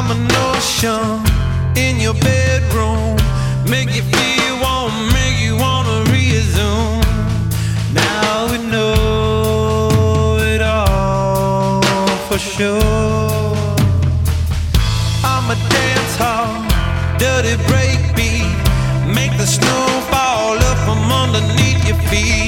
I'm an ocean in your bedroom, make you feel warm, make you wanna resume. Now we know it all for sure. I'm a dance hall, dirty breakbeat, make the snow fall up from underneath your feet.